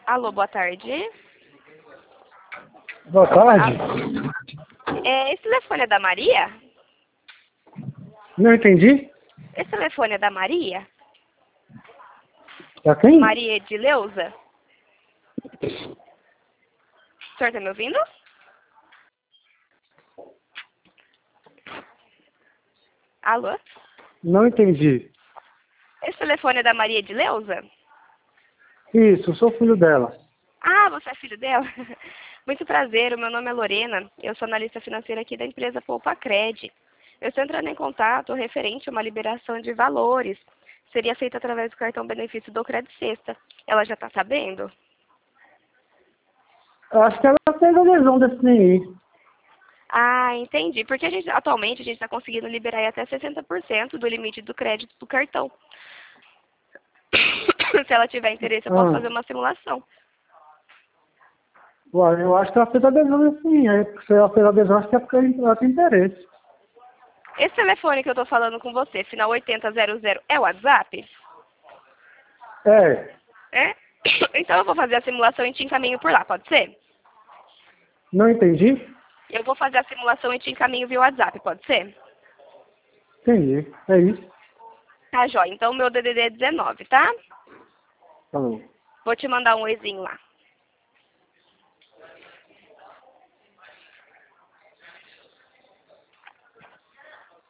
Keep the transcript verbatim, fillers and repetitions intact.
Alô, boa tarde. Boa tarde. É, esse telefone é da Maria? Não entendi. Esse telefone é da Maria? Pra quem? Maria Edileuza? O senhor tá me ouvindo? Alô? Não entendi. Esse telefone é da Maria Edileuza? Isso, eu sou filho dela. Ah, você é filho dela? Muito prazer, o meu nome é Lorena, eu sou analista financeira aqui da empresa Poupa Cred. Eu estou entrando em contato referente a uma liberação de valores. Seria feita através do cartão benefício do Cred Sexta. Ela já está sabendo? Eu acho que ela fez a lesão desse aí. Ah, entendi. Porque a gente, atualmente a gente está conseguindo liberar aí até sessenta por cento do limite do crédito do cartão. Se ela tiver interesse, eu posso Ah. fazer uma simulação. Ué, eu acho que ela fez a adesão assim. Aí, se ela fez a adesão, acho que é porque ela tem interesse. Esse telefone que eu estou falando com você, final oitenta zero zero, é o WhatsApp? É. É? Então eu vou fazer a simulação e te encaminho por lá, pode ser? Não entendi? Eu vou fazer a simulação e te encaminho via WhatsApp, pode ser? Entendi. É isso. Tá, jóia. Então o meu D D D é dezenove, tá? Falou. Vou te mandar um oizinho lá.